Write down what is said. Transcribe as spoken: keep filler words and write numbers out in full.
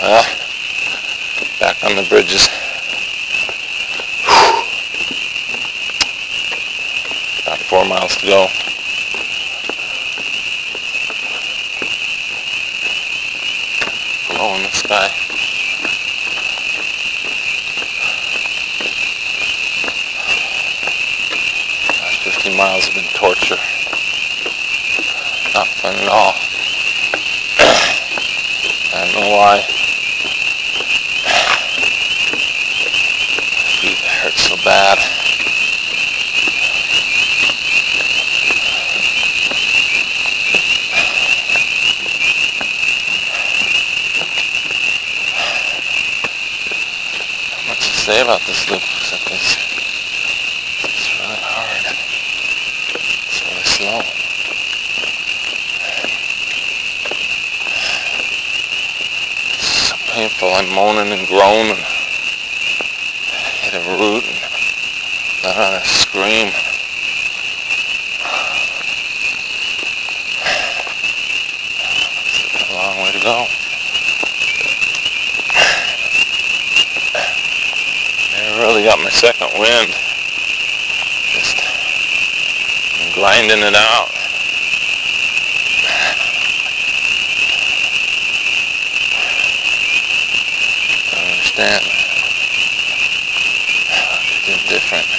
Well, back on the bridges. About four miles to go. Low in the sky. Last fifteen miles have been torture. Not fun at all. I don't know why. Feet hurt so bad. Not much to say about this loop, except it's, it's really hard. It's really slow. It's so painful. I'm moaning and groaning. Hit a root and let out a scream. It's a long way to go. I really got my second wind. Just grinding it out. I don't understand. It's different.